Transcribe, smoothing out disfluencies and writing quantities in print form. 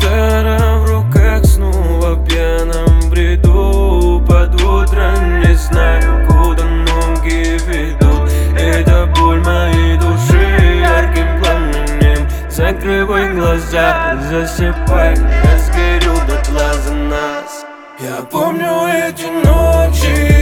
Гитара в руках, снова в пьяном бреду. Под утро не знаю, куда ноги ведут. Это боль моей души ярким пламенем. Закрывай глаза, засыпай, я сгорю дотла за нас. Я помню эти ночи,